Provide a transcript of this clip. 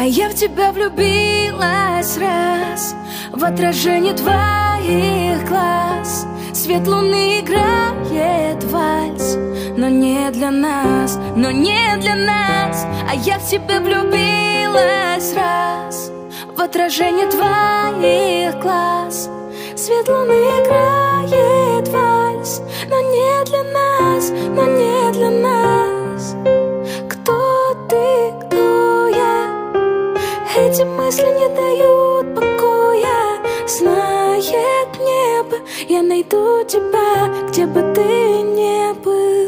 я в тебя влюбилась раз, в отражении твоих глаз. Свет луны играет вальс, но не для нас, но не для нас. А я в тебя влюбилась раз, в отражении твоих глаз. Свет луны играет вальс, но не для нас, но не для нас. Кто ты, кто я? Эти мысли не дают покоя. Знает небо, я найду тебя, где бы ты ни был.